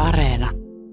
Areena.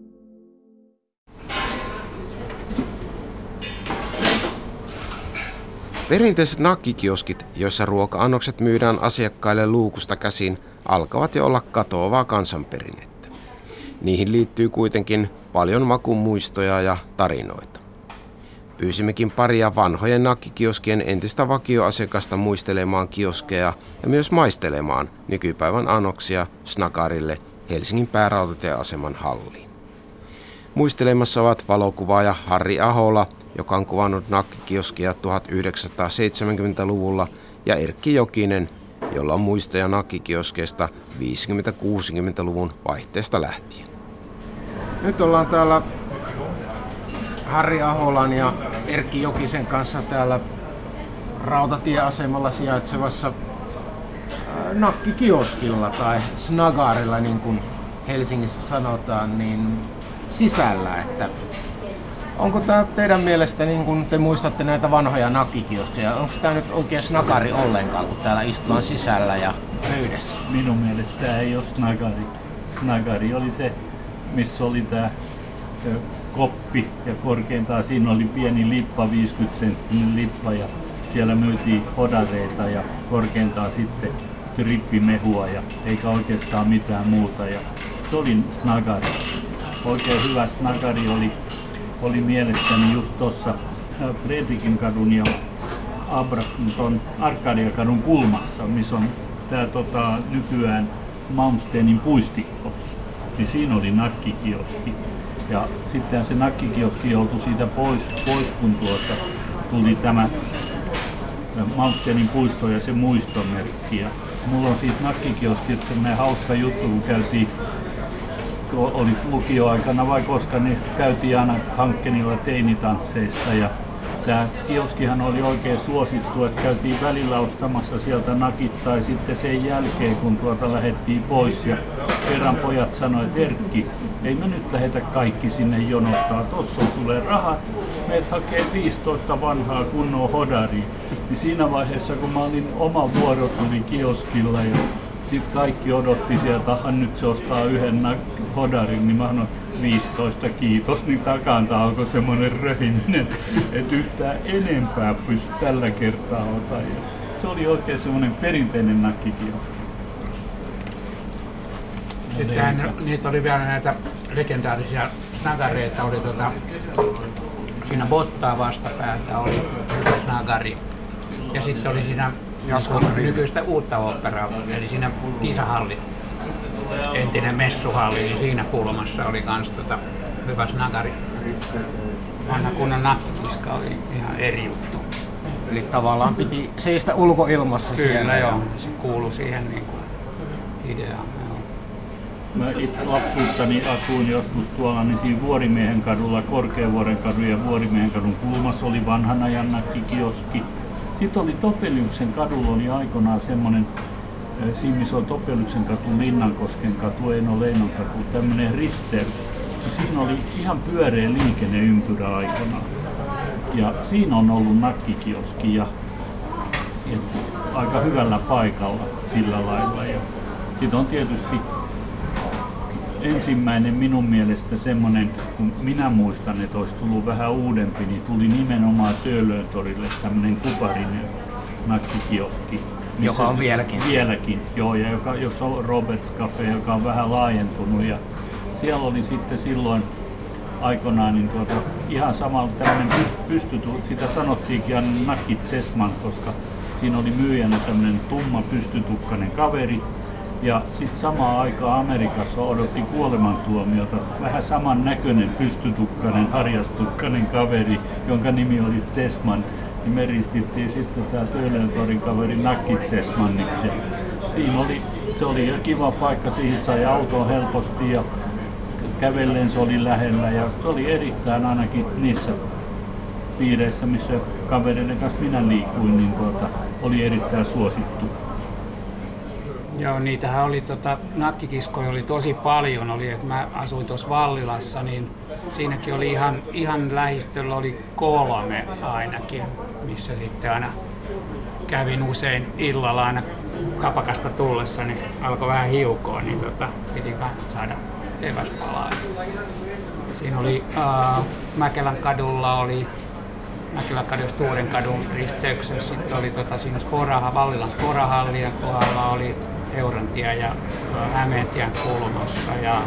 Perinteiset nakkikioskit, joissa ruoka-annokset myydään asiakkaille luukusta käsin, alkavat jo olla katoavaa kansanperinnettä. Niihin liittyy kuitenkin paljon makumuistoja ja tarinoita. Pyysimmekin paria vanhojen nakkikioskien entistä vakioasiakasta muistelemaan kioskeja ja myös maistelemaan nykypäivän annoksia Snagarille Helsingin päärautatieaseman halliin. Muistelemassa ovat valokuvaaja Harri Ahola, joka on kuvannut nakkikioskia 1970-luvulla, ja Erkki Jokinen, jolla on muistoja nakkikioskeista 50-60-luvun vaihteesta lähtien. Nyt ollaan täällä Harri Aholan ja Erkki Jokisen kanssa täällä rautatieasemalla sijaitsevassa nakkikioskilla tai Snagarilla, niin kuin Helsingissä sanotaan, niin sisällä. Että onko tämä teidän mielestä, niin kun te muistatte näitä vanhoja nakkikioskeja, onko tämä nyt oikein Snagari ollenkaan, kun täällä istutaan sisällä ja pöydässä? Minun mielestä tämä ei ole Snagari. Snagari oli se, missä oli tämä koppi ja korkeintaan siinä oli pieni lippa, 50-senttinen lippa, ja siellä myytiin hodareita ja korkeintaan sitten trippimehua ja eikä oikeastaan mitään muuta. Ja se oli Snagari. Oikein hyvä Snagari oli mielestäni just tuossa Fredrikin kadun ja Arkadiakadun kulmassa, missä on tämä nykyään Malmstenin puistikko. Niin siinä oli nakkikioski. Ja sitten se nakkikioski joutui siitä pois kun tuli tämä Malmstenin puisto ja se muistomerkki. Ja mulla on siitä nakkikioskilta semmoinen hauska juttu, kun oli lukioaikana vai koska niistä käytiin aina Hankkenilla teinitansseissa. Ja tämä kioskihan oli oikein suosittu, että käytiin välillä ostamassa sieltä nakit tai sitten sen jälkeen, kun lähdettiin pois. Ja kerran pojat sanoi, että Erkki, ei me nyt lähetä kaikki sinne jonottaa, tossa on sulle rahat, meet hakee 15 vanhaa kunnon hodaria. Niin siinä vaiheessa, kun mä olin oma vuoro tuli kioskilla ja sitten kaikki odotti sieltä, että nyt se ostaa yhden hodarin, niin mä sanoin 15 kiitos, niin takanta alkoi semmoinen röhininen, että yhtään enempää pysty tällä kertaa ottaa. Se oli oikein semmoinen perinteinen nakkikioski. Sitten niitä oli vielä näitä legendaarisia snagareita, oli siinä Bottaa vastapäätä oli Snagari. Ja sitten oli siinä nykyistä uutta oopperaa, eli siinä kisahalli, entinen messuhalli, niin siinä kulmassa oli kans hyvä Snagari. Vanha kunnon nakkikiska oli ihan eri juttu. Eli tavallaan piti seistä ulkoilmassa siellä. Kyllä joo, se kuului siihen niin kuin ideaan. Mä itse lapsuuttani asuin joskus tuolla niin siinä Vuorimiehen kadulla, Korkeavuoren kadun ja Vuorimiehen kadun kulmassa oli vanhan ajan nakkikioski. Sitten oli Topeliuksen kadulla oli aikoinaan semmoinen, siinä missä on Topeliuksen katu, Linnankosken katu, Eino Leinon katu, tämmöinen risteys. Ja siinä oli ihan pyöreä liikenneympyrä aikanaan. Ja siinä on ollut nakkikioski ja aika hyvällä paikalla sillä lailla. Ja sitten on tietysti ensimmäinen minun mielestä semmoinen, kun minä muistan, että olisi tullut vähän uudempi, niin tuli nimenomaan Töölön torille tämmöinen kuparinen nakkikioski. Joka on vieläkin. Vieläkin, joo, ja jossa on Roberts Cafe, joka on vähän laajentunut. Ja siellä oli sitten silloin aikoinaan niin ihan samalla tämmöinen sitä sanottiinkin aina Nakki Zessman, koska siinä oli myyjänä tämmöinen tumma pystytukkainen kaveri. Ja sitten samaan aikaan Amerikassa odotti kuolemantuomiota vähän saman näköinen pystytukkainen, harjastukkainen kaveri, jonka nimi oli Zessman. Niin me ristittiin sitten tämä Töölöntorin kaveri Nakki Zessmaniksi. Se oli kiva paikka, siihen sai autoon helposti ja kävellen se oli lähellä. Ja se oli erittäin ainakin niissä piireissä, missä kavereiden kanssa minä liikuin, niin oli erittäin suosittu. Joo, niitähän oli nakkikiskoja oli tosi paljon, että mä asuin tuossa Vallilassa, niin siinäkin oli ihan lähistöllä oli 3 ainakin, missä sitten aina kävin usein illalla aina kapakasta tullessa, niin alkoi vähän hiukoa, niin piti saada eväspalaa. Siinä oli Mäkelän kadulla oli Mäkelän kadun Sturen kadun risteyksessä. Sitten oli siinä Vallilan Sporahallien kohdalla oli Eurantia ja Hämeentien kulmassa ja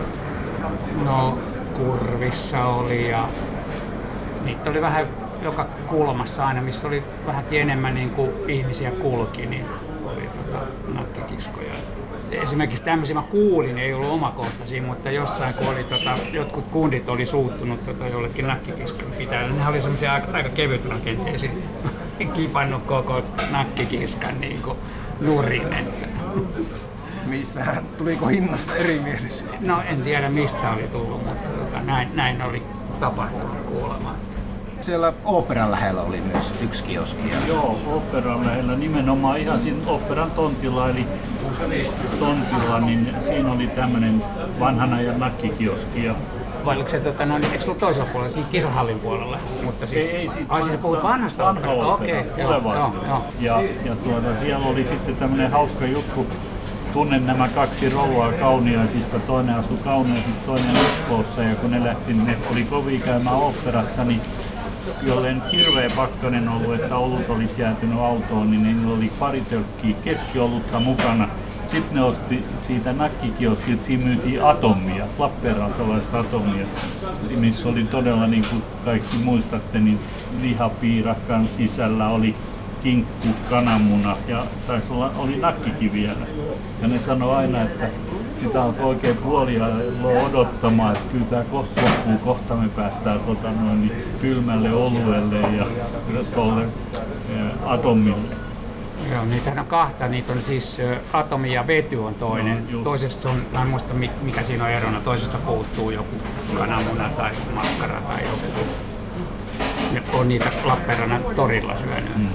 Kurvissa oli ja niitä oli vähän joka kulmassa aina, missä oli vähän enemmän niin kuin ihmisiä kulki, niin oli nakkikiskoja. Esimerkiksi tämmöisiä mä kuulin, ei ollut omakohtaisia, mutta jossain kun oli, jotkut kundit oli suuttunut jollekin nakkikiskan pitäjälle, ne oli semmoisia aika kevyt rakenteisia, kipannut koko nakkikiskan niin kuin nurin. Mistähän? Tuliko hinnasta erimielisyyttä? No en tiedä mistä oli tullut, mutta näin oli tapahtunut kuulemma. Siellä oopperan lähellä oli myös yksi kioski. Joo, oopperan lähellä nimenomaan ihan siinä oopperan tontilla, eli tontilla, niin siinä oli tämmöinen vanhan ajan nakkikioski. Vai oliko se, eikö se ollut toisella puolella, siinä kisahallin puolella? Mutta siis, ei siis puhut vanhasta oopperasta? Okei, joo. Ja siellä oli sitten tämmöinen hauska juttu. Tunnen nämä kaksi rouvaa Kauniaisista, toinen asui Kauniaisista, toinen Espoossa, ja kun ne oli kovin käymään oopperassa, niin jolleen hirveä pakkanen ollut, että olut olisi jäätynyt autoon, niin niillä oli pari tölkkiä keskiolutta mukana. Sitten ne osti siitä nakkikioskilta, siinä myytiin atomia, lappeenrantalaista atomia, missä oli todella, niin kuin kaikki muistatte, niin lihapiirakkaan sisällä oli kinkku, kananmuna ja oli nakkikin vielä. Ja ne sanoi aina, että sitä alkoi oikein puolia odottamaan, että kyllä tämä kohta loppuu, kohta me päästään kylmälle oluelle ja tuolle atomille. Joo, niitähän on kahta. Niitä on siis atomi ja vety on toinen. No, toisesta on, mä en muista mikä siinä on erona, toisesta puuttuu joku kananmuna tai makkara tai joku. Ne on niitä Lappeenrannan torilla syönyt.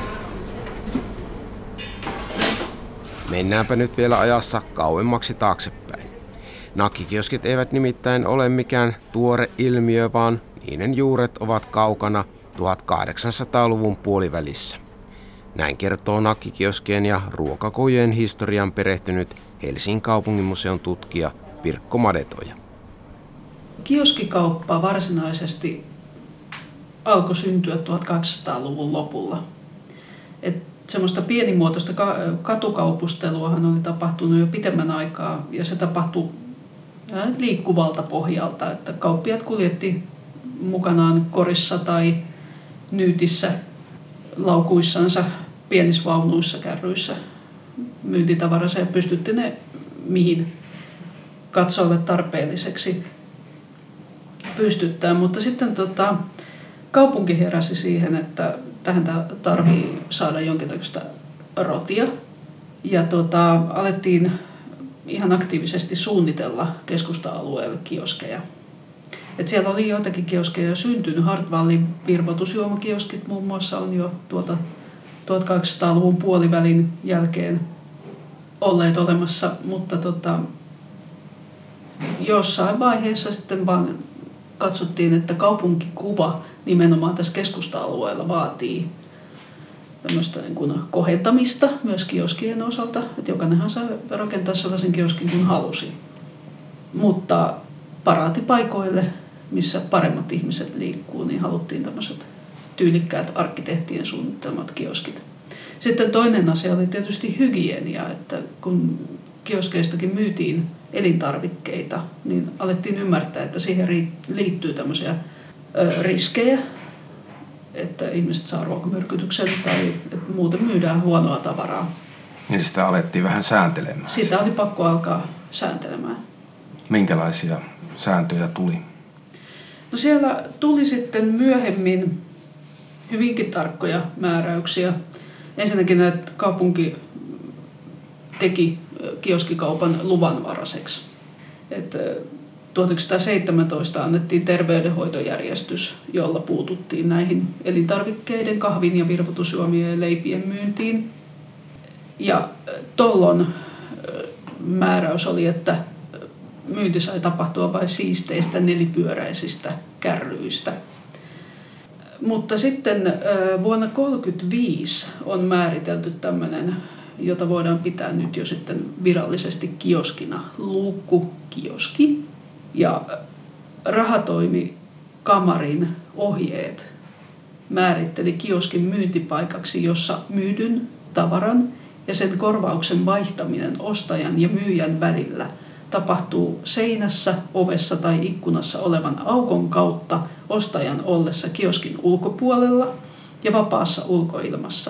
Mennäänpä nyt vielä ajassa kauemmaksi taaksepäin. Nakkikioskit eivät nimittäin ole mikään tuore ilmiö, vaan niiden juuret ovat kaukana 1800-luvun puolivälissä. Näin kertoo nakkikioskien ja ruokakojujen historian perehtynyt Helsingin kaupunginmuseon tutkija Pirkko Madetoja. Kioskikauppa varsinaisesti alkoi syntyä 1800-luvun lopulla. Semmoista pienimuotoista katukaupusteluahan oli tapahtunut jo pitemmän aikaa ja se tapahtui liikkuvalta pohjalta, että kauppiaat kuljetti mukanaan korissa tai nyytissä laukuissansa, pienissä vaunuissa, kärryissä myyntitavaransa ja pystytti ne mihin katsoivat tarpeelliseksi pystyttää, mutta sitten kaupunki heräsi siihen, että tähän tarvii saada jonkinlaista rotia. Ja alettiin ihan aktiivisesti suunnitella keskusta-alueelle kioskeja. Et siellä oli joitakin kioskeja syntynyt. Hartwallin virvoitusjuomakioskit muun muassa on jo 1800-luvun puolivälin jälkeen olleet olemassa, mutta jossain vaiheessa sitten vaan katsottiin, että kaupunkikuva nimenomaan tässä keskusta-alueella vaatii tämmöistä niin kuin kohentamista myös kioskien osalta, että jokainenhan saa rakentaa sellaisen kioskin kuin halusi. Mutta paraatipaikoille, missä paremmat ihmiset liikkuu, niin haluttiin tämmöiset tyylikkäät arkkitehtien suunnittelemat kioskit. Sitten toinen asia oli tietysti hygienia, että kun kioskeistakin myytiin elintarvikkeita, niin alettiin ymmärtää, että siihen liittyy tämmöisiä riskejä, että ihmiset saa ruokamyrkytyksen tai että muuten myydään huonoa tavaraa. Niin sitä alettiin vähän sääntelemään. Sitä oli pakko alkaa sääntelemään. Minkälaisia sääntöjä tuli? No siellä tuli sitten myöhemmin hyvinkin tarkkoja määräyksiä. Ensinnäkin, että kaupunki teki kioskikaupan luvanvaraiseksi. Että 1917 annettiin terveydenhoitojärjestys, jolla puututtiin näihin elintarvikkeiden, kahvin ja virvoitusjuomien ja leipien myyntiin. Ja tollon määräys oli, että myynti sai tapahtua vain siisteistä nelipyöräisistä kärryistä. Mutta sitten vuonna 1935 on määritelty tämmöinen, jota voidaan pitää nyt jo sitten virallisesti kioskina, luukkukioski. kioski ja rahatoimikamarin ohjeet määritteli kioskin myyntipaikaksi, jossa myydyn tavaran ja sen korvauksen vaihtaminen ostajan ja myyjän välillä tapahtuu seinässä, ovessa tai ikkunassa olevan aukon kautta ostajan ollessa kioskin ulkopuolella ja vapaassa ulkoilmassa.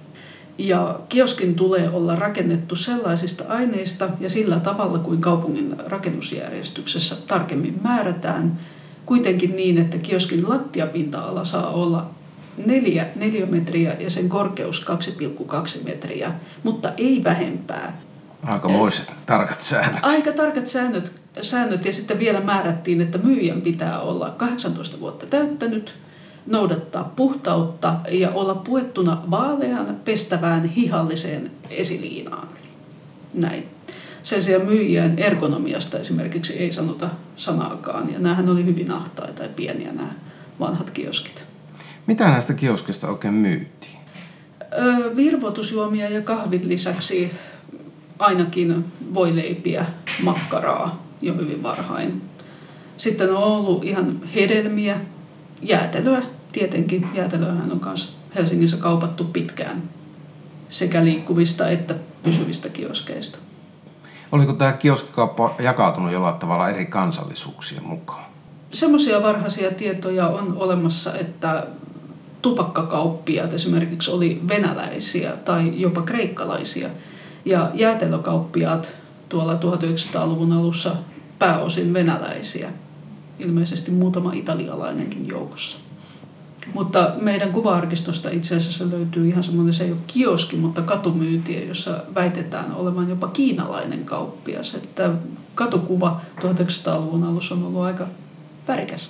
Ja kioskin tulee olla rakennettu sellaisista aineista ja sillä tavalla kuin kaupungin rakennusjärjestyksessä tarkemmin määrätään, kuitenkin niin, että kioskin lattiapinta-ala saa olla 4 neliömetriä ja sen korkeus 2,2 metriä, mutta ei vähempää. Aikamoiset tarkat säännöt. Aika tarkat säännöt ja sitten vielä määrättiin, että myyjän pitää olla 18 vuotta täyttänyt, noudattaa puhtautta ja olla puettuna vaaleaan pestävään hihalliseen esiliinaan. Näin. Sen sijaan myyjien ergonomiasta esimerkiksi ei sanota sanaakaan ja näähän oli hyvin ahtaita ja pieniä nämä vanhat kioskit. Mitä näistä kioskista oikein myytiin? Virvoitusjuomia ja kahvin lisäksi ainakin voileipiä, makkaraa jo hyvin varhain. Sitten on ollut ihan hedelmiä, jäätelöä. Tietenkin jäätelöähän on myös Helsingissä kaupattu pitkään sekä liikkuvista että pysyvistä kioskeista. Oliko tämä kioskikauppa jakautunut jollain tavalla eri kansallisuuksien mukaan? Semmoisia varhaisia tietoja on olemassa, että tupakkakauppiaat esimerkiksi oli venäläisiä tai jopa kreikkalaisia. Ja jäätelökauppiaat tuolla 1900-luvun alussa pääosin venäläisiä. Ilmeisesti muutama italialainenkin joukossa. Mutta meidän kuva-arkistosta itse asiassa löytyy ihan semmoinen, se ei ole kioski, mutta katumyyntiä, jossa väitetään olevan jopa kiinalainen kauppias. Että katukuva 1900-luvun alussa on ollut aika värikäs.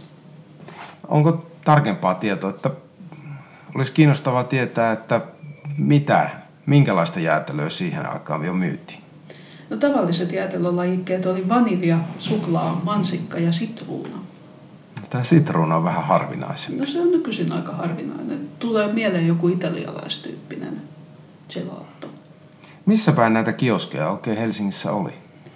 Onko tarkempaa tietoa, että olisi kiinnostavaa tietää, että minkälaista jäätelöä siihen aikaan jo myytiin? No, tavalliset jäätelölajikkeet oli vanilja, suklaa, mansikka ja sitruuna. Tämä sitruuna on vähän harvinaisempi. No, se on nykyisin aika harvinainen. Tulee mieleen joku italialaistyyppinen gelato. Missä päin näitä kioskeja oikein Helsingissä oli?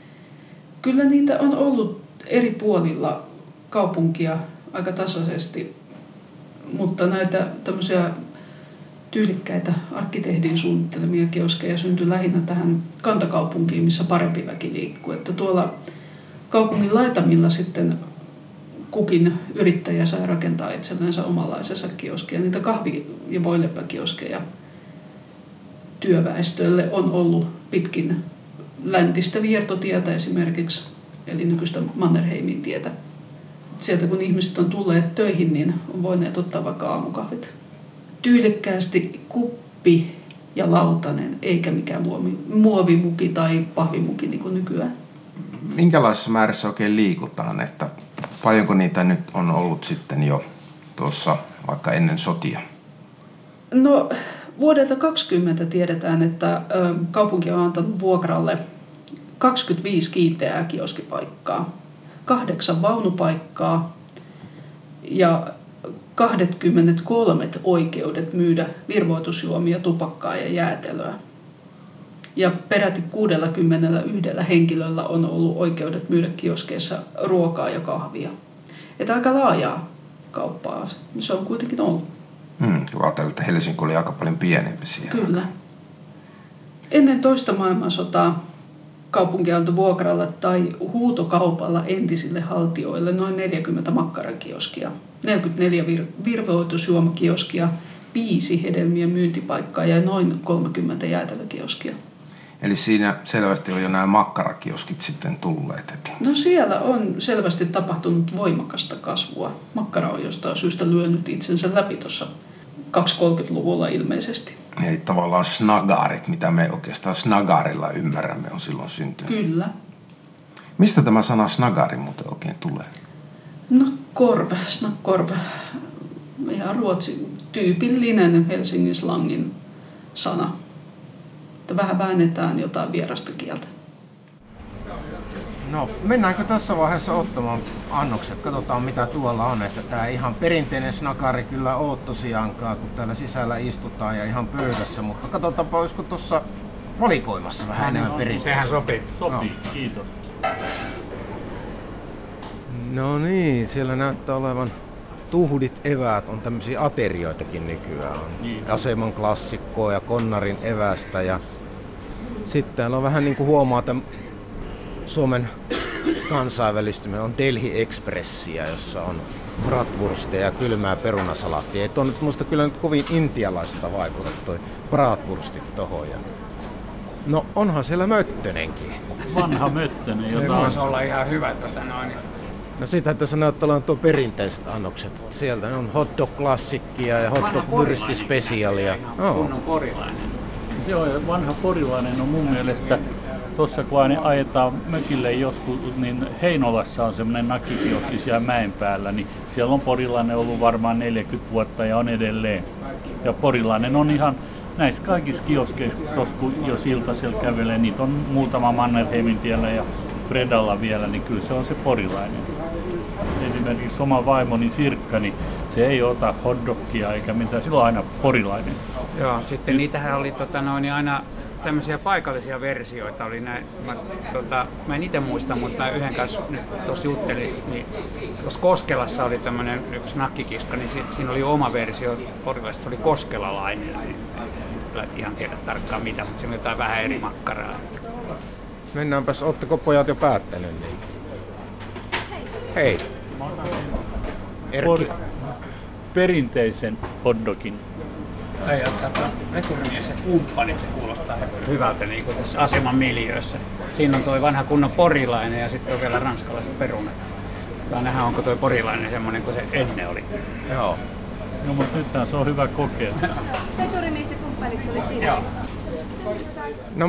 Kyllä niitä on ollut eri puolilla kaupunkia aika tasaisesti, mutta näitä tämmöisiä tyylikkäitä arkkitehdin suunnittelemia kioskeja syntyi lähinnä tähän kantakaupunkiin, missä parempi väki liikkuu. Että tuolla kaupungin laitamilla sitten kukin yrittäjä sai rakentaa itsellensä omanlaisensa kioskia. Niitä kahvi- ja voileipäkioskeja työväestölle on ollut pitkin läntistä Viertotietä esimerkiksi, eli nykyistä Mannerheimin tietä. Sieltä kun ihmiset on tulleet töihin, niin on voineet ottaa vaikka aamukahvit. Tyylikkäästi kuppi ja lautanen, eikä mikään muovimuki tai pahvimuki niin kuin nykyään. Minkälaisessa määrässä oikein liikutaan, että paljonko niitä nyt on ollut sitten jo tuossa vaikka ennen sotia? No, vuodelta 2020 tiedetään, että kaupunki on antanut vuokralle 25 kiinteää kioskipaikkaa, 8 vaunupaikkaa ja 23 oikeudet myydä virvoitusjuomia, tupakkaa ja jäätelöä. Ja peräti 61 henkilöllä on ollut oikeudet myydä kioskeissa ruokaa ja kahvia. Että aika laajaa kauppaa se on kuitenkin ollut. Kun ajatellaan, että Helsinki oli aika paljon pienempi siellä. Kyllä. Ennen toista maailmansotaa kaupunki antoi vuokralla tai huutokaupalla entisille haltijoille noin 40 makkarakioskia, 44 virvoitusjuomakioskia, 5 hedelmien myyntipaikkaa ja noin 30 jäätelökioskia. Eli siinä selvästi on jo nämä makkarakioskit sitten tulleet. No, siellä on selvästi tapahtunut voimakasta kasvua. Makkara on jostain syystä lyönyt itsensä läpi tuossa 230-luvulla ilmeisesti. Eli tavallaan snagarit, mitä me oikeastaan snagarilla ymmärrämme, on silloin syntynyt. Kyllä. Mistä tämä sana snagari muuten oikein tulee? No, snackkorv. Ihan ruotsin tyypillinen Helsingin slangin sana. Että vähän väännetään jotain vierasta kieltä. No, mennäänkö tässä vaiheessa ottamaan annokset? Katsotaan mitä tuolla on, että tää ihan perinteinen snakari kyllä oo tosiaankaan, kun täällä sisällä istutaan ja ihan pöydässä, mutta katsotaanpa, olisiko tuossa valikoimassa vähän enemmän perinteistä. Sehän sopii. Sopii, kiitos. No niin, siellä näyttää olevan tuhdit eväät, on tämmöisiä aterioitakin nykyään. On Niin. Aseman klassikkoa ja Konnarin evästä ja sitten täällä on vähän niin kuin huomaa, että Suomen kansainvälistyminen on Delhi Expressia, jossa on bratwurstia ja kylmää perunasalaattia. Ei tuo nyt musta kyllä nyt kovin intialaiselta vaikuta toi bratwurstit tohon. No onhan siellä Möttönenkin. Vanha Möttönen, Se jota voisi olla ihan hyvä. No sitähän tässä näyttää olevan tuo perinteiset annokset. Sieltä on hot dog klassikkia ja hot dog buristi specialia. Kunnon porilainen. Joo, ja vanha porilainen on mun mielestä, tuossa kun aina ajetaan mökille joskus, niin Heinolassa on semmoinen nakkikioski siellä mäen päällä, niin siellä on porilainen ollut varmaan 40 vuotta ja on edelleen. Ja porilainen on ihan näissä kaikissa kioskeissa, tuossa kun jos iltasella kävelee, niitä on muutama Mannerheimin tiellä ja Fredalla vielä, niin kyllä se on se porilainen. Esimerkiksi oma vaimoni Sirkka, niin se ei ota hotdogia eikä mitään, sillä on aina porilainen. Joo, sitten niitähän oli aina tämmöisiä paikallisia versioita. Oli näin, mä en itse muista, mutta yhden kanssa nyt tuossa juttelin, niin tuossa Koskelassa oli tämmöinen yksi nakkikiska, niin siinä oli oma versio porilaisesta, se oli koskelalainen. Niin en ihan tiedä tarkkaan mitä, mutta siinä oli jotain vähän eri makkaraa. Mennäänpäs, ootteko pojat jo päättänyt niin? Hei. Erkki. Perinteisen hotdogin. Tai ottaa veturimies ja kumppanit, se kuulostaa hyvältä niin kuin tässä aseman miljöössä. Siinä on toi vanha kunnon porilainen ja sitten on vielä ranskalaiset perunat. Saa nähdä, onko toi porilainen semmoinen kuin se ennen oli. Joo. No mutta nythän se on hyvä kokea. Veturimies ja kumppanit tuli siinä. Joo. No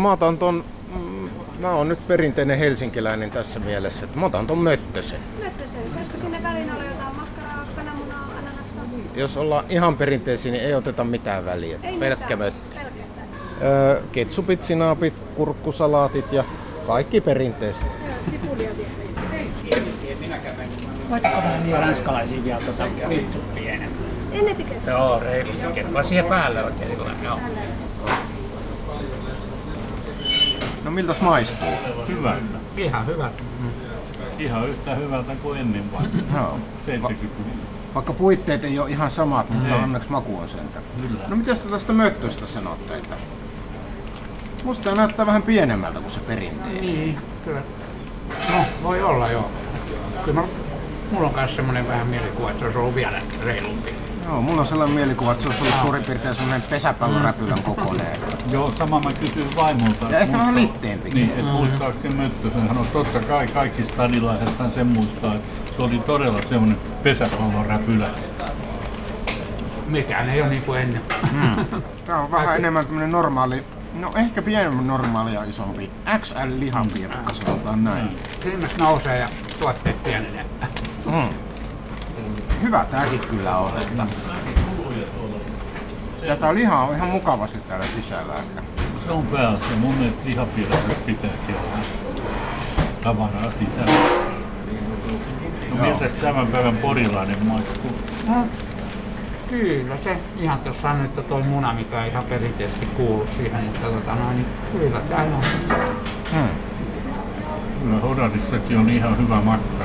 mä oon nyt perinteinen helsinkiläinen tässä mielessä, että mä otan ton Möttösen. Möttösen, saisiko sinne väliin olla jotain makkaraa, kananmunaa, ananasta? Jos ollaan ihan perinteisiä, niin ei oteta mitään väliä. Ei Pelkkä mitään. möttö. Pelkästään. Ketsupit, sinaapit, kurkkusalaatit ja kaikki perinteiset. Joo, sipulia vielä. Voitko vähän niin ranskalaisia vielä vitsuppia enemmän? En etikettä. Joo, reilusti. Vaan siihen päälle oikein sillä joo. No miltäs maistuu? Hyvä. Ihan hyvä. Ihan yhtä hyvältä kuin ennen vaan. Joo. 70-luvulla. Vaikka puitteet ei ole ihan samat, mutta Ei. onneksi maku on sentä. Kyllä. No mitäs te tästä möttöstä sanotte? Että musta tää näyttää vähän pienemmältä kuin se perinteinen. Niin, kyllä. No, voi olla joo. Kyllä mulla on myös semmoinen vähän mielikuva, että se olisi ollut vielä reilumpi. Joo, mulla on sellainen mielikuva, että se olisi ollut suurin piirtein sellainen pesäpalloräpylän kokoinen. Joo, sama mä kysyin vaimolta. Ja ehkä vähän litteempikin. Niin, että muistaako se Möttösen? Hän on totta kai, kaikki stadilaisethan sen muistaa, että se oli todella semmoinen pesäpalloräpylä. Mikään ei ole niin kuin ennen. Tää on vähän enemmän tämmönen normaali, no ehkä pienemmän normaalia isompi. XL-lihanpiirakka sanotaan näin. Hinnat nousee ja tuotteet pienenee. Hyvä tääkin kyllä on. Että tätä lihaa on ihan mukavasti täällä sisällä. Että Se on pääasia. Mun mielestä lihapiirakka pitääkin olla tavaraa sisällä. No miltäs tämän päivän porilainen maistuu? No, kyllä se. Ihan tuossa on nyt toi muna, mikä ei ihan perinteisesti kuulu siihen, mutta niin kyllä tää on. Kyllä Hodarissakin on ihan hyvä makkara.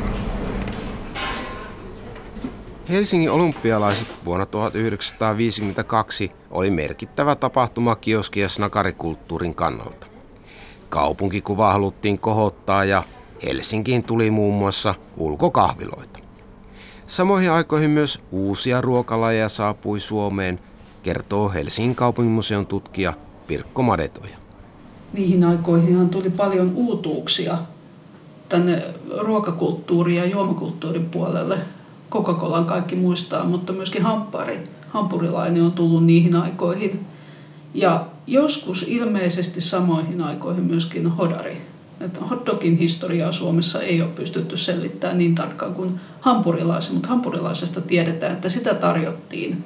Helsingin olympialaiset vuonna 1952 oli merkittävä tapahtuma kioski- ja snakarikulttuurin kannalta. Kaupunkikuvaa haluttiin kohottaa ja Helsinkiin tuli muun muassa ulkokahviloita. Samoihin aikoihin myös uusia ruokalajeja saapui Suomeen, kertoo Helsingin kaupunginmuseon tutkija Pirkko Madetoja. Niihin aikoihin tuli paljon uutuuksia tänne ruokakulttuurin ja juomakulttuurin puolelle. Coca-Colan kaikki muistaa, mutta myöskin hampurilainen on tullut niihin aikoihin. Ja joskus ilmeisesti samoihin aikoihin myöskin hodari. Että hotdogin historiaa Suomessa ei ole pystytty selvittämään niin tarkkaan kuin hampurilaisen, mutta hampurilaisesta tiedetään, että sitä tarjottiin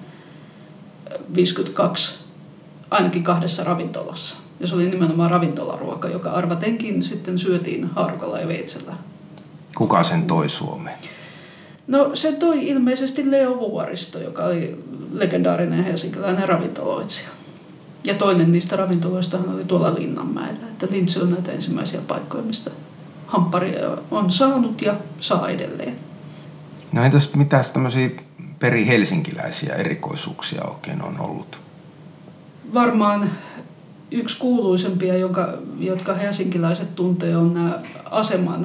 52 ainakin 2 ravintolassa. Ja se oli nimenomaan ravintolaruoka, joka arvatenkin sitten syötiin haarukalla ja veitsellä. kuka sen toi Suomeen? No se toi ilmeisesti Leo Vuoristo, joka oli legendaarinen helsinkiläinen ravintoloitsija. Ja toinen niistä ravintoloistahan oli tuolla Linnanmäellä. Että Lintsi on näitä ensimmäisiä paikkoja, mistä hampparia on saanut ja saa edelleen. No entäs mitäs tämmöisiä peri-helsinkiläisiä erikoisuuksia oikein on ollut? Varmaan yksi kuuluisempia, jotka helsinkiläiset tuntee, on nämä aseman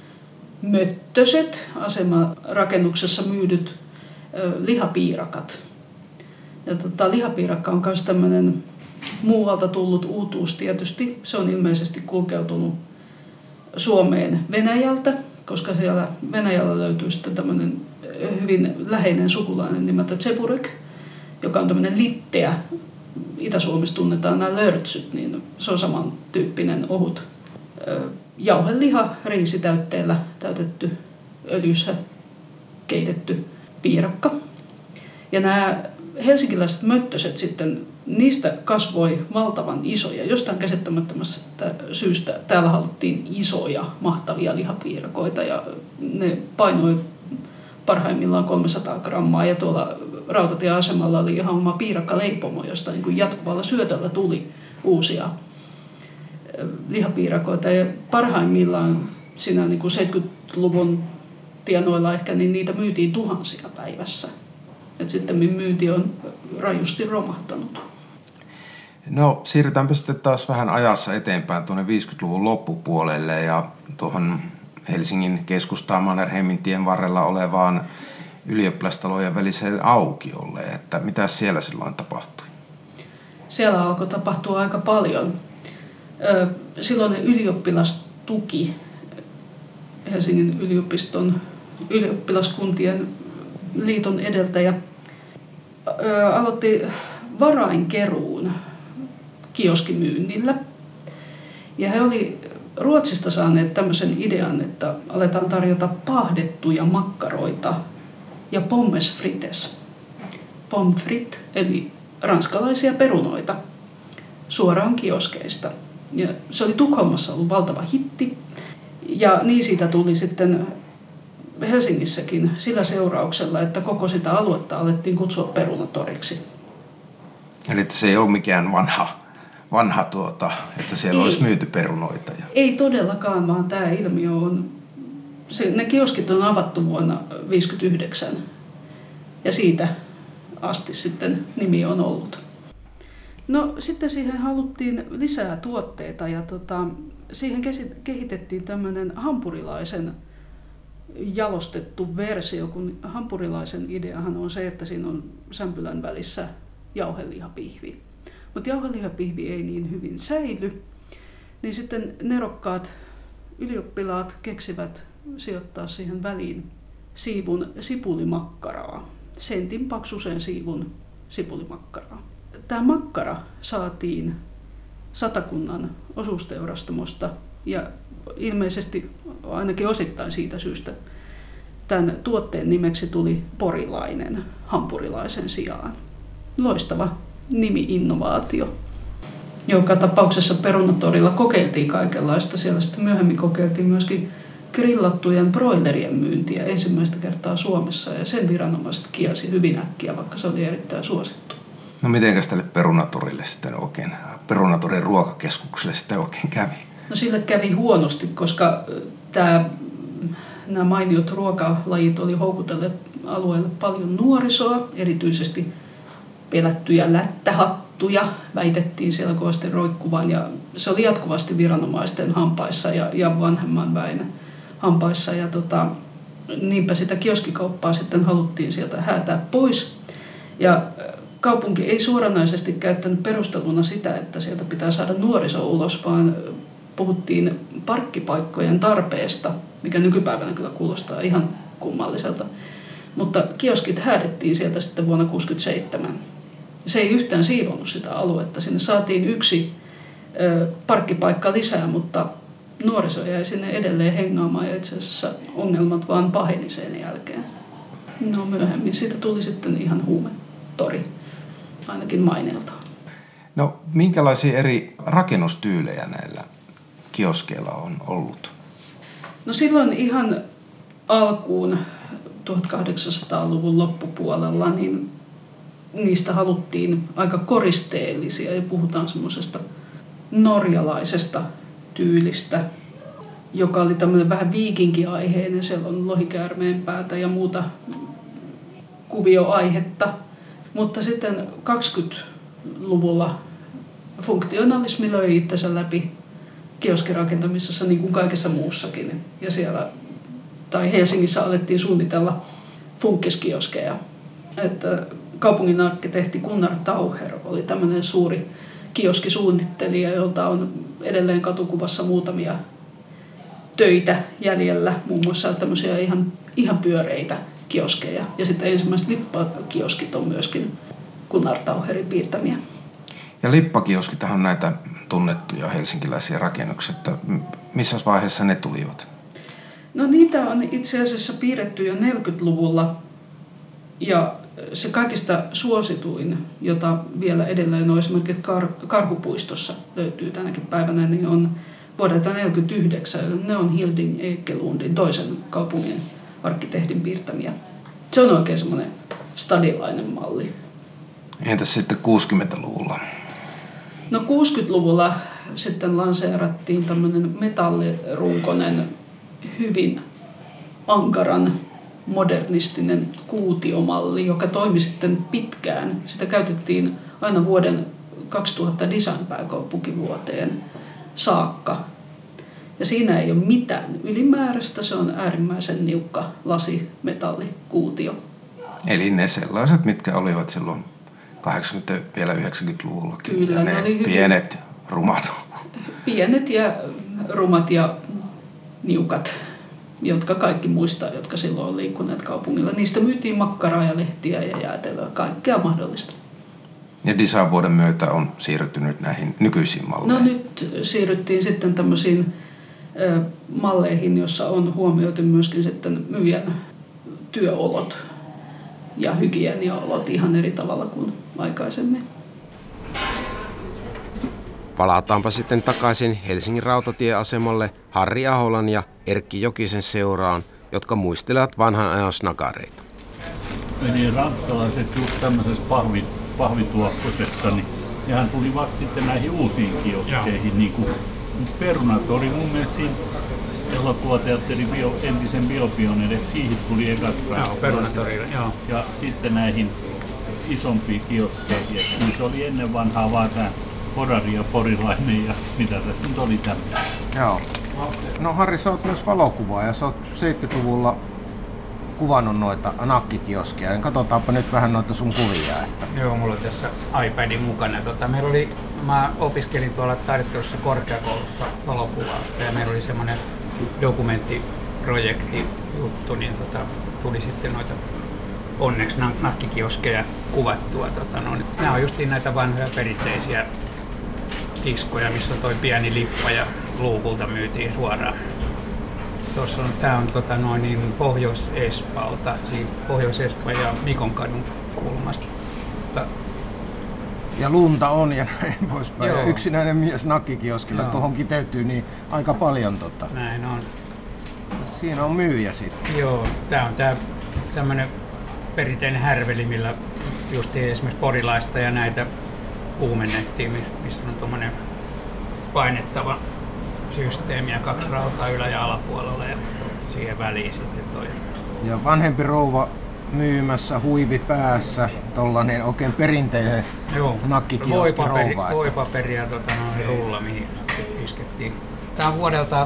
möttöset, asemarakennuksessa myydyt lihapiirakat. Ja lihapiirakka on myös tämmöinen muualta tullut uutuus tietysti. Se on ilmeisesti kulkeutunut Suomeen Venäjältä, koska siellä Venäjällä löytyy sitten tämmöinen hyvin läheinen sukulainen nimeltä tseburek, joka on tämmöinen litteä. Itä-Suomessa tunnetaan nämä lörtsyt, niin se on samantyyppinen ohut jauheliha riisitäytteellä täytetty, öljyssä keitetty piirakka. Ja nämä helsinkiläiset möttöset sitten, niistä kasvoi valtavan isoja. Jostain käsittämättömästä syystä täällä haluttiin isoja, mahtavia lihapiirakoita ja ne painoi parhaimmillaan 300 grammaa ja tuolla rautatieasemalla oli ihan oma piirakkaleipomo, josta niin kuin jatkuvalla syötöllä tuli uusia lihapiirakoita ja parhaimmillaan siinä niin kuin 70-luvun tienoilla ehkä, niin niitä myytiin tuhansia päivässä. Et sitten myynti on rajusti romahtanut. No siirrytäänpä sitten taas vähän ajassa eteenpäin tuonne 50-luvun loppupuolelle ja tuohon Helsingin keskustaan Mannerheimin tien varrella olevaan ylioppilastalojen väliseen aukiolle, että mitä siellä silloin tapahtui? Siellä alkoi tapahtua aika paljon. Silloinen ylioppilastuki, Helsingin yliopiston ylioppilaskuntien liiton edeltäjä, aloitti varainkeruun kioskimyynnillä. Ja he oli Ruotsista saaneet tämmöisen idean, että aletaan tarjota pahdettuja makkaroita ja pommes frites. Pommes frites, eli ranskalaisia perunoita, suoraan kioskeista. Ja se oli Tukholmassa ollut valtava hitti. Ja niin siitä tuli sitten Helsingissäkin sillä seurauksella, että koko sitä aluetta alettiin kutsua perunatoriksi. Eli se ei ole mikään vanha että siellä olisi myyty perunoita. Ei todellakaan, vaan tämä ilmiö on, ne kioskit on avattu vuonna 1959 ja siitä asti sitten nimi on ollut. No sitten siihen haluttiin lisää tuotteita ja siihen kehitettiin tämmöinen hampurilaisen jalostettu versio, kun hampurilaisen ideahan on se, että siinä on sämpylän välissä jauhelihapihvi. Mutta jauhelihapihvi ei niin hyvin säily, niin sitten nerokkaat ylioppilaat keksivät sijoittaa siihen väliin siivun sipulimakkaraa, sentin paksuisen siivun sipulimakkaraa. Tämä makkara saatiin Satakunnan osuusteurastamosta ja ilmeisesti ainakin osittain siitä syystä tämän tuotteen nimeksi tuli porilainen hampurilaisen sijaan. Loistava nimi-innovaatio. Joka tapauksessa perunatorilla kokeiltiin kaikenlaista. Siellä sitten myöhemmin kokeiltiin myöskin grillattujen broilerien myyntiä ensimmäistä kertaa Suomessa ja sen viranomaiset kielsi hyvin äkkiä, vaikka se oli erittäin suosittu. No mitenkäs tälle perunatorille sitten oikein, perunatorin ruokakeskukselle sitten oikein kävi? No sille kävi huonosti, koska nämä mainiot ruokalajit oli houkutelleet alueelle paljon nuorisoa, erityisesti pelättyjä lättähattuja väitettiin siellä kovasti roikkuvan ja se oli jatkuvasti viranomaisten hampaissa ja vanhemman väen hampaissa ja niinpä sitä kioskikauppaa sitten haluttiin sieltä häätää pois ja kaupunki ei suoranaisesti käyttänyt perusteluna sitä, että sieltä pitää saada nuoriso ulos, vaan puhuttiin parkkipaikkojen tarpeesta, mikä nykypäivänä kyllä kuulostaa ihan kummalliselta. Mutta kioskit häädettiin sieltä sitten vuonna 1967. Se ei yhtään siivonnut sitä aluetta. Sinne saatiin yksi parkkipaikka lisää, mutta nuoriso jäi sinne edelleen hengaamaan ja itse asiassa ongelmat vaan paheni sen jälkeen. No myöhemmin siitä tuli sitten ihan huumetori, ainakin maineeltaan. No minkälaisia eri rakennustyylejä näillä kioskeilla on ollut? No silloin ihan alkuun 1800-luvun loppupuolella niin niistä haluttiin aika koristeellisia ja puhutaan semmoisesta norjalaisesta tyylistä. joka oli tämmöinen vähän viikinkiaiheinen. Siellä on lohikäärmeen päätä ja muuta kuvioaihetta. Mutta sitten 20-luvulla funktionalismi löi itsensä läpi kioskirakentamisessa niin kuin kaikessa muussakin. Ja siellä, tai Helsingissä alettiin suunnitella funkkiskioskeja. Että kaupungin arkkitehti Gunnar Taucher oli tämmöinen suuri kioskisuunnittelija, jolta on edelleen katukuvassa muutamia töitä jäljellä, muun muassa tämmöisiä ihan pyöreitä kioskeja. Ja sitten ensimmäiset lippakioskit on myöskin Gunnar Taucherin piirtämiä. Ja lippakioskitahan on näitä tunnettuja helsinkiläisiä rakennuksia. Missä vaiheessa ne tulivat? No niitä on itse asiassa piirretty jo 40-luvulla. Ja se kaikista suosituin, jota vielä edelleen on esimerkiksi Karhupuistossa löytyy tänäkin päivänä, niin on vuodelta 1949. Ne on Hilding Ekelundin, toisen kaupungin arkkitehdin piirtämiä. Se on oikein semmoinen stadilainen malli. Entäs sitten 60-luvulla? No 60-luvulla sitten lanseerattiin tämmöinen metallirunkoinen, hyvin ankaran modernistinen kuutiomalli, joka toimi sitten pitkään. Sitä käytettiin aina vuoden 2000 design-pääkaupunkivuoteen saakka. Ja siinä ei ole mitään ylimääräistä, se on äärimmäisen niukka lasimetallikuutio. Eli ne sellaiset, mitkä olivat silloin 80- vielä 90-luvullakin. Kyllä, ja ne oli pienet, rumat. Pienet ja rumat ja niukat, jotka kaikki muistaa, jotka silloin on liikkuneet kaupungilla. Niistä myytiin makkaraa ja lehtiä ja jäätelöä, kaikkea mahdollista. Ja design-vuoden myötä on siirrytty nyt näihin nykyisiin malleihin. No nyt siirryttiin sitten tämmöisiin malleihin, jossa on huomioitu myöskin sitten myyjän työolot ja hygieniaolot ihan eri tavalla kuin aikaisemmin. Palataanpa sitten takaisin Helsingin rautatieasemalle Harri Aholan ja Erkki Jokisen seuraan, jotka muistelevat vanhan ajan snagareita. Eli ranskalaiset just tämmöisessä pahvituokkosessa, niin nehän tuli vasta sitten näihin uusiin kioskeihin. Niin kuin perunat oli mun mielestä siinä elokuvateatterin entisen Biopion edes, siihen tuli ekat perunatorille, joo. Ja sitten näihin isompiin kioskeihin. Niin se oli ennen vanhaa vaan tämä Porari ja Porilainen ja mitä tässä nyt oli tämmöinen. Joo. No Harri, sä oot myös valokuvaaja ja sä oot 70-luvulla kuvannut noita nakkikioskeja. Katsotaanpa nyt vähän noita sun kuvia. Että... Joo, mulla on tässä iPadin mukana. Mä opiskelin tuolla Taidetteollisessa korkeakoulussa valokuvausta ja meillä oli semmoinen dokumenttiprojekti juttu, niin tuli sitten noita onneksi nakkikioskeja kuvattua. Nämä on justiin näitä vanhoja perinteisiä kiskoja, missä on toi pieni lippa ja luukulta myytiin suoraan. Tuossa on, tää on Pohjois-Espalta, siis Pohjois-Espan ja Mikonkadun kulmasta. Ja lunta on ja näin poispäin. Ja yksinäinen mies nakkikioskilla, tuohon kiteytyy niin aika paljon. Näin on. Siinä on myyjä sitten. Joo, tää on tämmönen perinteinen härveli, millä just esimerkiksi porilaista ja näitä kuumennettiin, missä on tommonen painettava systeemi ja 2 rautaa ylä- ja alapuolella ja siihen väliin sitten toi. Ja vanhempi rouva myymässä huivi päässä, tollanen oikein perinteinen nakkikioskirouva. Voipaperi ja rulla, mihin iskettiin. Tää on vuodelta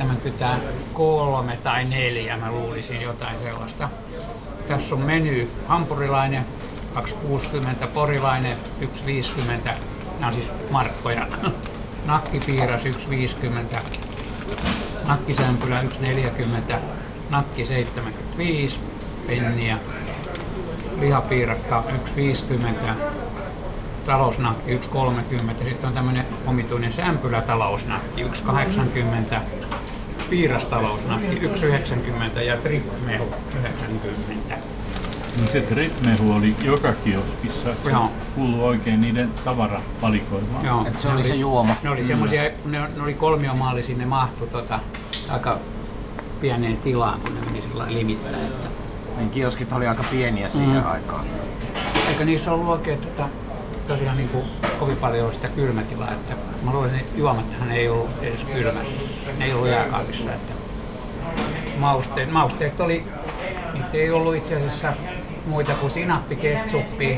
73 tai 4, mä luulisin jotain sellaista. Tässä on meny hampurilainen, 2,60, porilainen, 1,50. Nämä on siis markkoja. Nakkipiiras 1,50, nakkisämpylä 1,40, nakki 75 penniä, lihapiirakka 1,50, talousnakki 1,30, sitten on tämmöinen omituinen sämpylätalousnakki 1,80, piirastalousnakki 1,90 ja tripmehu 90. No se tripmehu oli joka kioskissa, se kuului oikein niiden tavaravalikoimaan. Joo. Se oli se juoma. Ne oli semmosia, ne oli kolmiomallisia, ne mahtui aika pieneen tilaan, kun ne meni sillä limittäin. Niin kioskit oli aika pieniä siihen aikaan. Eikö niissä ollut oikein tosiaan niin kuin kovin paljon sitä kylmätilaa, että mä luulen, että juomathan ei ollut edes kylmässä, ne ei ollut jääkaapissa. Että mausteet oli, niitä ei ollut itse asiassa muita kuin sinappi, ketsuppi,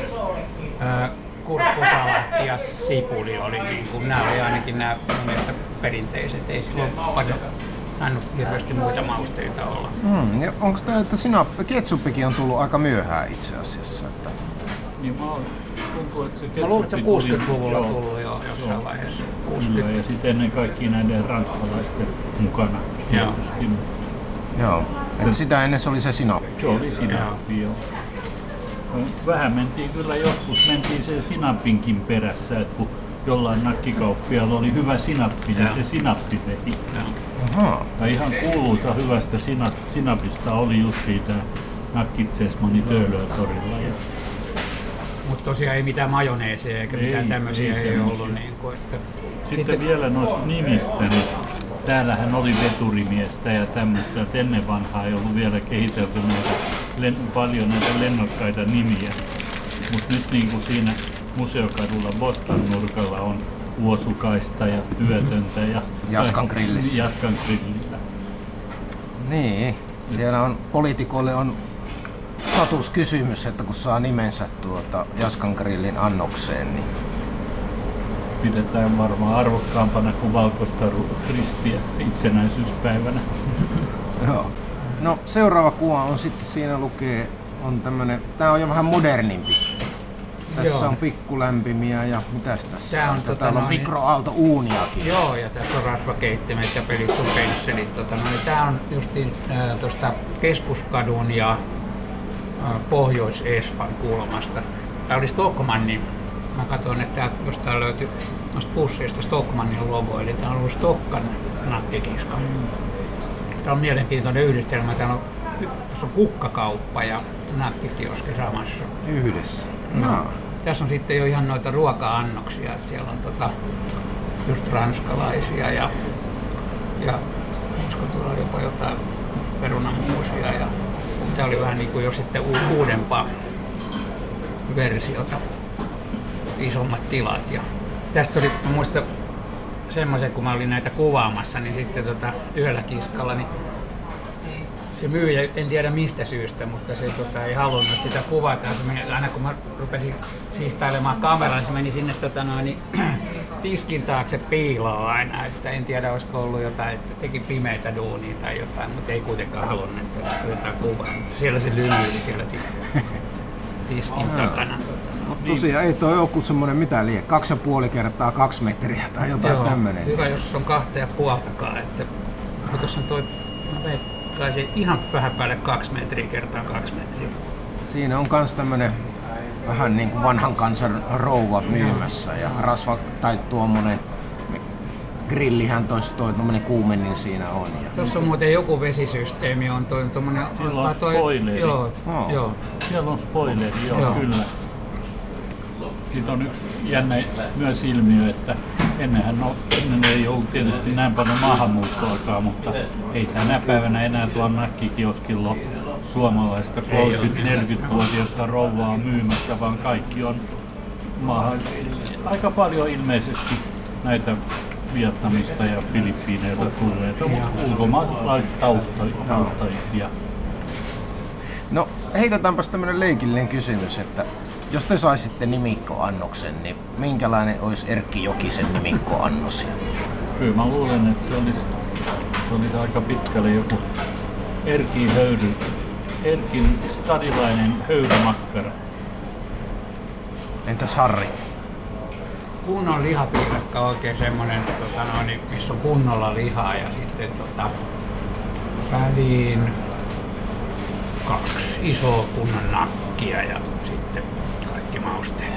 kurkkusalaatti ja sipuli oli niin kuin, nämä oli ainakin nämä mun mielestä perinteiset, ei silloin paljon tainnut hirveästi muita mausteita olla. Ja onko tämä, että ketsuppikin on tullut aika myöhään itse asiassa? Että... Niin tuntuu, että se mä luulen, että se ketsuppi 60-luvulla tullut jo jossain vaiheessa. 60. Ja sitten ennen kaikkea näiden ranskalaisten mukana tietysti. Joo, että sitä ennen se oli se sinappi. Se oli sinappi, joo. Vähän mentiin kyllä joskus, sen sinapinkin perässä, että kun jollain nakkikauppialla oli hyvä sinappi, niin se sinappi veti. Ja ihan kuuluisa hyvästä sinapista oli justiin tämä Nakkitsesmani Töölötorilla. Mutta tosiaan ei mitään majoneeseja eikä mitään tämmöisiä ei ollut. Niin kuin, että... Sitten vielä noista nimistä, niin täällähän oli veturimiestä ja tämmöistä, että ennen vanhaa ei ollut vielä kehitelty paljon näitä lennokkaita nimiä. Mutta nyt niin kuin siinä Museokadulla Bostan nurkalla on Uosukaista ja Työtöntä ja Jaskan grillissä. Jaskan grillillä. Niin, siellä on poliitikoille on statuskysymys, että kun saa nimensä Jaskan grillin annokseen, niin pidetään varmaan arvokkaampana kuin valkoista ristiä itsenäisyyspäivänä. Joo. No seuraava kuva on sitten, siinä lukee, on tämmönen, tää on jo vähän modernimpi. Tässä on pikkulämpimiä ja mitäs tässä tää on? Täällä on mikroaaltouuniakin. Joo, ja tässä on rasvakeittimet ja pelistupensselit. Tää on justiin tuosta Keskuskadun ja Pohjois-Espan kulmasta. Tää oli Stockmannin. Mä katsoin, että täältä jostain löytyi noista pusseista Stockmannin logo, eli tää on ollut Stokkan nakkikiska. Tää on mielenkiintoinen yhdistelmä. Tässä on kukkakauppa ja nakkikioski samassa. Yhdessä. No. Tässä on sitten jo ihan noita ruoka-annoksia, että siellä on just ranskalaisia ja olisiko tuolla jopa jotain perunamuusia ja se oli vähän niin kuin jo sitten uudempaa versiota, isommat tilat. Ja tästä oli, mä muistan semmoisen, kun mä olin näitä kuvaamassa, niin sitten yhdellä kiskalla, niin se myyjä, en tiedä mistä syystä, mutta se ei halunnut sitä kuvata. Se meni, aina kun mä rupesin sihtailemaan kameraan, niin se meni sinne tiskin taakse piiloon aina. Että en tiedä, olisiko ollut jotain, että teki pimeitä duunia tai jotain, mutta ei kuitenkaan halunnut, että jotain kuvaa. Mutta siellä se lymyili siellä tiskin takana. Tosiaan ei toi ole kuin semmoinen mitä liian, 2,5 kertaa 2 metriä tai jotain tämmöinen. Hyvä, jos on 2,5. Että tuossa on toi, kai se ihan vähän päälle 2 metriä kertaa 2 metriä. Siinä on kans tämmönen vähän niin kuin vanhan kansan rouva myymässä ja rasva tai tuommoinen grillihän tommonen kuumenin siinä on. Tuossa on muuten joku vesisysteemi, on tommonen... Siellä on spoileri. Joo. Siellä on spoileri, joo. Kyllä. Siitä on yksi jännä myös ilmiö, että ennen ei ollut tietysti näin paljon maahanmuuttoakaan, mutta ei tänä päivänä enää tuolla nakkikioskilla ole suomalaista 30-40-vuotiaista rouvaa myymässä, vaan kaikki on maahan. Aika paljon ilmeisesti näitä Vietnamista ja Filippiineiltä tulleita ulkomaalaistaustaisia. No heitetäänpäs tämmönen leikillinen kysymys, että jos te saisitte nimikkoannoksen, niin minkälainen olisi Erkki Jokisen nimikkoannos? Kyllä mä luulen, että se olisi aika pitkälle joku Erkin stadilainen höyrymakkara. Entäs Harri? Kunnon lihapiirakka oikein semmonen, missä on kunnolla lihaa ja sitten väliin 2 isoa kunnon nakkia ja sitten kaikki mausteet.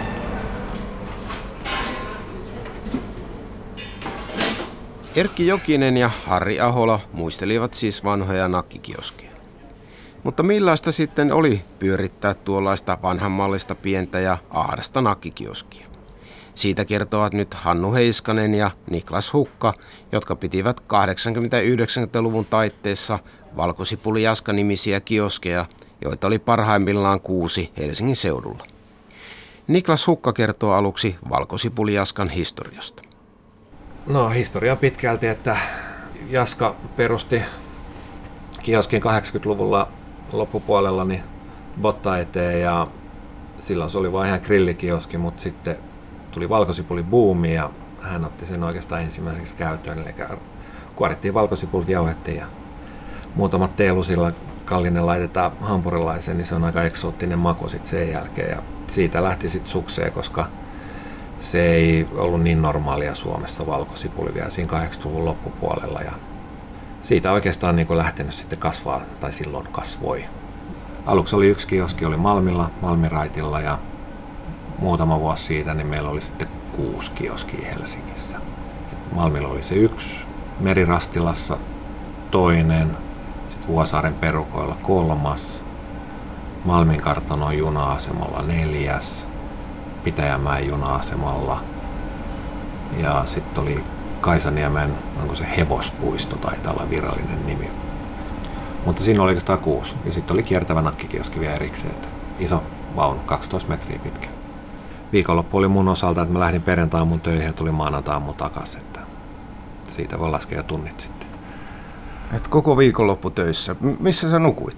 Erkki Jokinen ja Harri Ahola muistelivat siis vanhoja nakkikioskeja. Mutta millaista sitten oli pyörittää tuollaista vanhanmallista pientä ja ahdasta nakkikioskia? Siitä kertovat nyt Hannu Heiskanen ja Niklas Hukka, jotka pitivät 80-90-luvun taitteessa Valkosipuli Jaska-nimisiä kioskeja, joita oli parhaimmillaan 6 Helsingin seudulla. Niklas Hukka kertoo aluksi valkosipuliaskan historiasta. No historia pitkälti, että Jaska perusti kioskin 80-luvulla loppupuolella niin Botta eteen ja silloin se oli vain ihan grillikioski, mutta sitten tuli valkosipulibuumi ja hän otti sen oikeastaan ensimmäiseksi käyttöön. Eli kuorittiin valkosipulit, jauhettiin ja muutamat teelusilla kallinen laitetaan hampurilaiseen, niin se on aika eksoottinen maku sitten sen jälkeen. Ja siitä lähti sitten sukseen, koska se ei ollut niin normaalia Suomessa valkosipuli vielä siinä 80-luvun loppupuolella. Ja siitä oikeastaan niin kuin lähtenyt sitten kasvaa, tai silloin kasvoi. Aluksi oli yksi kioski, oli Malmilla, Malmiraitilla ja muutama vuosi siitä niin meillä oli sitten 6 kioskia Helsingissä. Malmilla oli se 1, Merirastilassa toinen, sitten Vuosaaren perukoilla 3, Malmin kartanon juna-asemalla 4, Pitäjänmäen juna-asemalla ja sitten oli Kaisaniemen, onko se Hevospuisto, taitaa olla virallinen nimi. Mutta siinä oli oikeastaan 6 ja sitten oli kiertävä nakkikioski vielä erikseen, että iso vaunu, 12 metriä pitkä. Viikonloppu oli mun osalta, että mä lähdin perjantai-aamun töihin ja tulin maanantai-aamun takaisin, että siitä voi laskea tunnit sitten. Et koko viikonloppu töissä. Missä sä nukuit?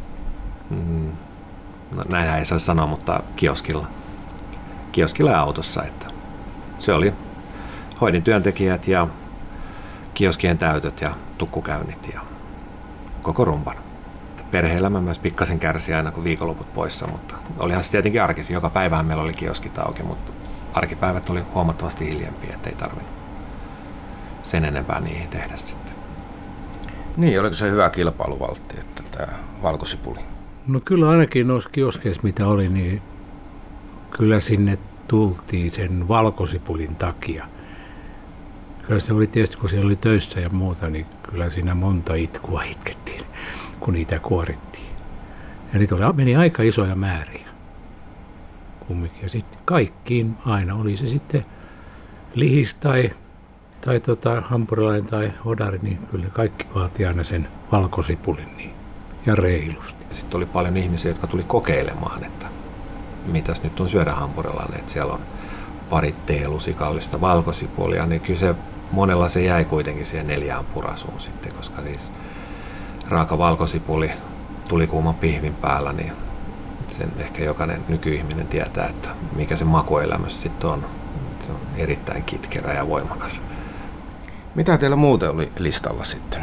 No, näinhän ei saa sanoa, mutta kioskilla. Kioskilla ja autossa. Että se oli, hoidin työntekijät ja kioskien täytöt ja tukkukäynnit ja koko rumpan. Perhe-elämä myös pikkasen kärsi aina kun viikonloput poissa, mutta olihan se tietenkin arkisin. Joka päivään meillä oli kioskit auki, mutta arkipäivät oli huomattavasti hiljempia, ettei tarvinnut sen enempää niihin tehdä sitten. Niin, oliko se hyvä kilpailuvaltti, että tämä valkosipuli? No kyllä ainakin noissa kioskeissa mitä oli, niin kyllä sinne tultiin sen valkosipulin takia. Kyllä se oli tietysti, kun siellä oli töissä ja muuta, niin kyllä siinä monta itkua itkettiin, kun niitä kuorittiin. Ja niitä meni aika isoja määriä kumminkin. Ja sitten kaikkiin aina oli se sitten lihis tai hampurilainen tai hodari, niin kyllä kaikki vaati aina sen valkosipulin niin, ja reilusti. Sitten oli paljon ihmisiä, jotka tuli kokeilemaan, että mitäs nyt on syödä hampurilainen, että siellä on pari teelusikallista valkosipulia, niin kyllä se monella se jäi kuitenkin siihen 4 purasuun sitten, koska siis raaka valkosipuli tuli kuuman pihvin päällä, niin sen ehkä jokainen nykyihminen tietää, että mikä se makuelämys sitten on. Se on erittäin kitkerä ja voimakas. Mitä teillä muuten oli listalla sitten?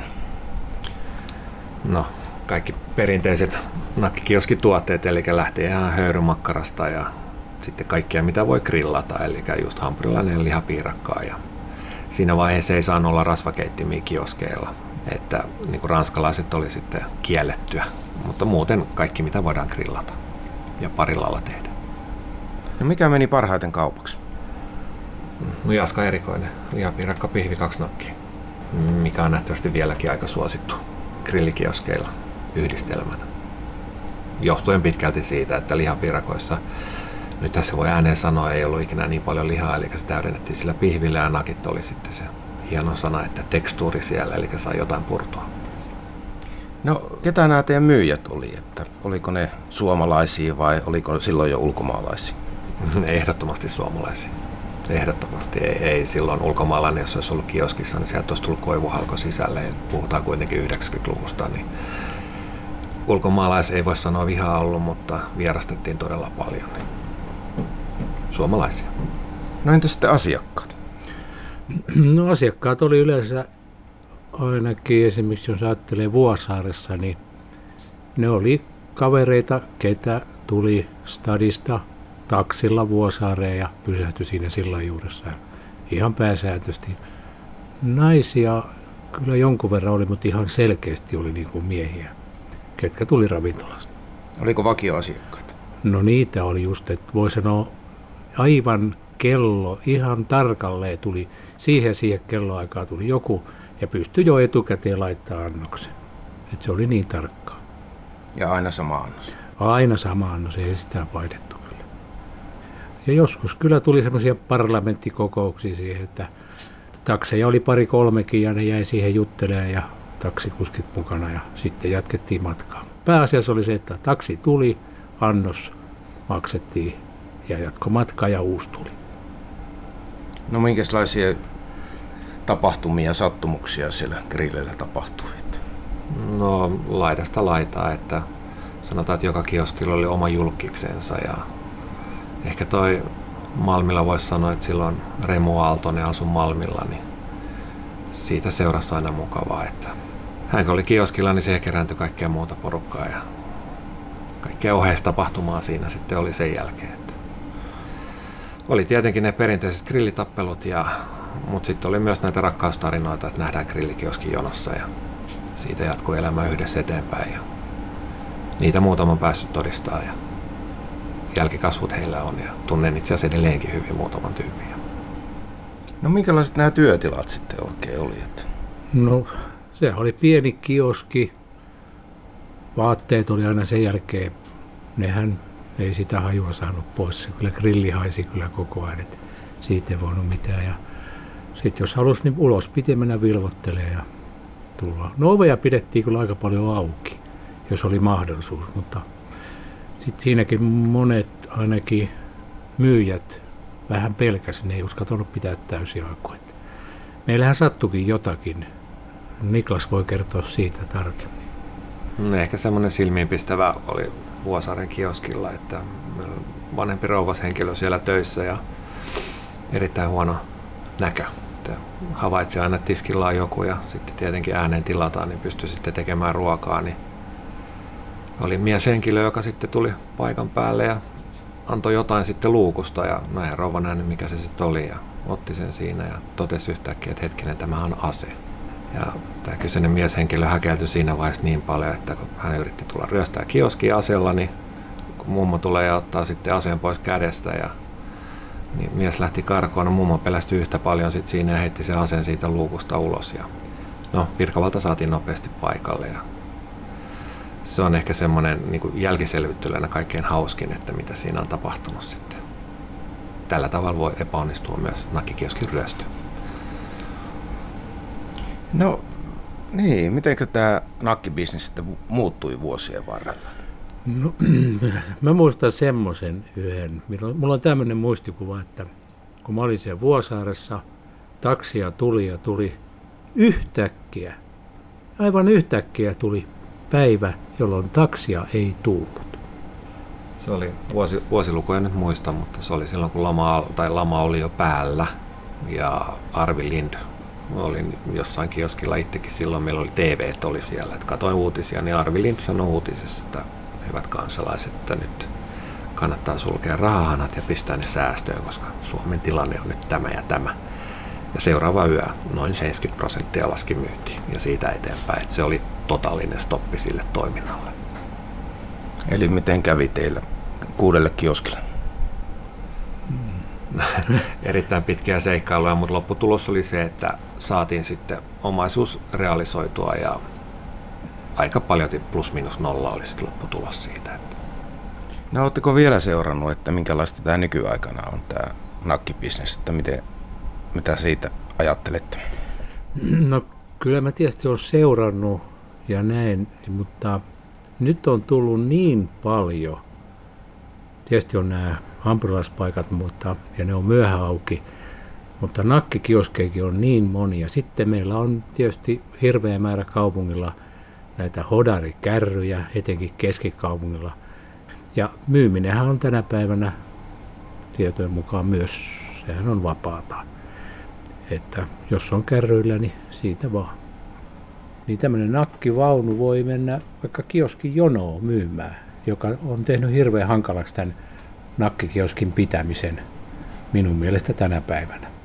No, kaikki perinteiset nakkikioskituotteet, eli lähti ihan höyrymakkarasta ja sitten kaikkea mitä voi grillata, eli just hampurilainen ja lihapiirakkaa. Ja siinä vaiheessa ei saanut olla rasvakeittimiä kioskeilla, että niin kuin ranskalaiset oli sitten kiellettyä, mutta muuten kaikki mitä voidaan grillata ja parillalla tehdä. No mikä meni parhaiten kaupaksi? No Jaska erikoinen, lihapiirakka pihvi 2 nakkia, mikä on nähtävästi vieläkin aika suosittu grillikioskeilla yhdistelmänä. Johtuen pitkälti siitä, että lihapiirakoissa, nyt tässä voi ääneen sanoa, ei ollut ikinä niin paljon lihaa, eli se täydennettiin sillä pihvillä ja nakit oli sitten se hieno sana, että tekstuuri siellä, eli sai jotain purtua. No ketä nämä teidän myyjät oli, että oliko ne suomalaisia vai oliko silloin jo ulkomaalaisia? Ehdottomasti suomalaisia. Ehdottomasti ei silloin ulkomaalainen, jos olisi ollut kioskissa, niin sieltä olisi tullut koivuhalko sisälle. Ja puhutaan kuitenkin 90-luvusta, niin ulkomaalais ei voi sanoa vihaa ollut, mutta vierastettiin todella paljon. Niin suomalaisia. No entä sitten asiakkaat? No asiakkaat oli yleensä ainakin esimerkiksi jos ajattelee Vuosaaressa, niin ne oli kavereita, ketä tuli stadista taksilla Vuosaareen ja pysähtyi siinä sillan juuressa. Ihan pääsääntöisesti naisia kyllä jonkun verran oli, mutta ihan selkeästi oli niin kuin miehiä, ketkä tuli ravintolasta. Oliko vakioasiakkaita? No niitä oli just, että voi sanoa aivan kello, ihan tarkalleen tuli, siihen kelloaikaa tuli joku ja pystyi jo etukäteen laittamaan annoksen. Että se oli niin tarkkaa. Ja aina sama annos? Aina sama annos, ei sitä vaihdettu kyllä. Ja joskus kyllä tuli semmoisia parlamenttikokouksia siihen, että takseja oli 2-3 ja ne jäi siihen juttelemaan ja taksikuskit mukana ja sitten jatkettiin matkaa. Pääasiassa oli se, että taksi tuli, annos maksettiin ja jatkomatka ja uusi tuli. No minkälaisia tapahtumia ja sattumuksia siellä grillillä tapahtui? No laidasta laitaa, että sanotaan, että joka kioskilla oli oma julkkiksensa ja ehkä toi Malmilla voisi sanoa, että silloin Remu Aaltonen asui Malmilla, niin siitä seurasi aina mukavaa, että hän kun oli kioskilla, niin siihen kerääntyi kaikkea muuta porukkaa ja kaikkea oheistapahtumaa siinä sitten oli sen jälkeen. Että oli tietenkin ne perinteiset grillitappelut, mutta sitten oli myös näitä rakkaustarinoita, että nähdään grillikioskin jonossa ja siitä jatkuu elämä yhdessä eteenpäin. Ja niitä muutaman päässyt todistaa ja jälkikasvut heillä on ja tunnen itse asiassa edelleenkin hyvin muutaman tyypin. No minkälaiset nämä työtilat sitten oikein oli? No se oli pieni kioski. Vaatteet oli aina sen jälkeen. Nehän ei sitä hajua saanut pois. Se kyllä grilli haisi kyllä koko ajan. Et siitä ei voinut mitään. Ja sitten jos halusi, niin ulos piti mennä vilvoittelemaan ja tulla. No oveja pidettiin kyllä aika paljon auki, jos oli mahdollisuus. Mutta sitten siinäkin monet ainakin myyjät vähän pelkäsi. Ne ei uskaltanut pitää täysiä aukoja. Meillähän sattukin jotakin. Niklas voi kertoa siitä tarkemmin. Ehkä semmoinen silmiinpistävä oli Vuosaaren kioskilla, että vanhempi rouvashenkilö siellä töissä ja erittäin huono näkö. Havaitsi aina, että tiskillä on joku ja sitten tietenkin ääneen tilataan, niin pystyi sitten tekemään ruokaa. Niin oli mieshenkilö, joka sitten tuli paikan päälle ja antoi jotain sitten luukusta ja näin rouva nähnyt, mikä se sitten oli ja otti sen siinä ja totesi yhtäkkiä, että hetkinen, tämä on ase. Ja tämä kyseinen mieshenkilö häkeltyi siinä vaiheessa niin paljon, että kun hän yritti tulla ryöstää kioskia aseella, niin kun mummo tulee ja ottaa sitten aseen pois kädestä ja niin mies lähti karkoon, no mummo pelästyi yhtä paljon sitten siinä ja heitti sen aseen siitä luukusta ulos. Ja no, virkavalta saatiin nopeasti paikalle ja se on ehkä semmoinen niin kuin jälkiselvittelyänä kaikkein hauskin, että mitä siinä on tapahtunut sitten. Tällä tavalla voi epäonnistua myös nakkikioskin ryöstö. No niin, mitenkö tämä nakkibisnes sitten muuttui vuosien varrella? No, mä muistan semmoisen yhden. Mulla on tämmöinen muistikuva, että kun mä olin siellä Vuosaaressa, taksia tuli yhtäkkiä, aivan yhtäkkiä tuli päivä, jolloin taksia ei tullut. Se oli vuosilukuja nyt muista, mutta se oli silloin kun lama oli jo päällä ja Arvi Lind olin jossain kioskilla itsekin silloin, meillä oli TV oli siellä, että katsoin uutisia, niin Arvi Lind sanoi uutisessa, että hyvät kansalaiset, että nyt kannattaa sulkea rahahanat ja pistää ne säästöön, koska Suomen tilanne on nyt tämä ja tämä. Ja seuraava yö noin 70% laski myyntiin ja siitä eteenpäin, että se oli totaalinen stoppi sille toiminnalle. Eli miten kävi teillä 6 kioskilla? Erittäin pitkiä seikkailuja, mutta lopputulos oli se, että saatiin sitten omaisuus realisoitua ja aika paljon plus minus nolla oli sitten lopputulos siitä. No ootteko vielä seurannut, että minkälaista tämä nykyaikana on tämä nakkibisnes, että mitä siitä ajattelette? No kyllä mä tietysti olen seurannut ja näin, mutta nyt on tullut niin paljon. Tietysti on nämä hampurilaispaikat, ja ne on myöhään auki, mutta nakkikioskejakin on niin monia. Sitten meillä on tietysti hirveä määrä kaupungilla näitä hodarikärryjä, etenkin keskikaupungilla. Ja myyminenhän on tänä päivänä tietojen mukaan myös, sehän on vapaata. Että jos on kärryillä, niin siitä vaan. Niin tämmöinen nakkivaunu voi mennä vaikka kioskin jonoon myymään, joka on tehnyt hirveän hankalaksi tämän nakkikioskin pitämisen minun mielestä tänä päivänä.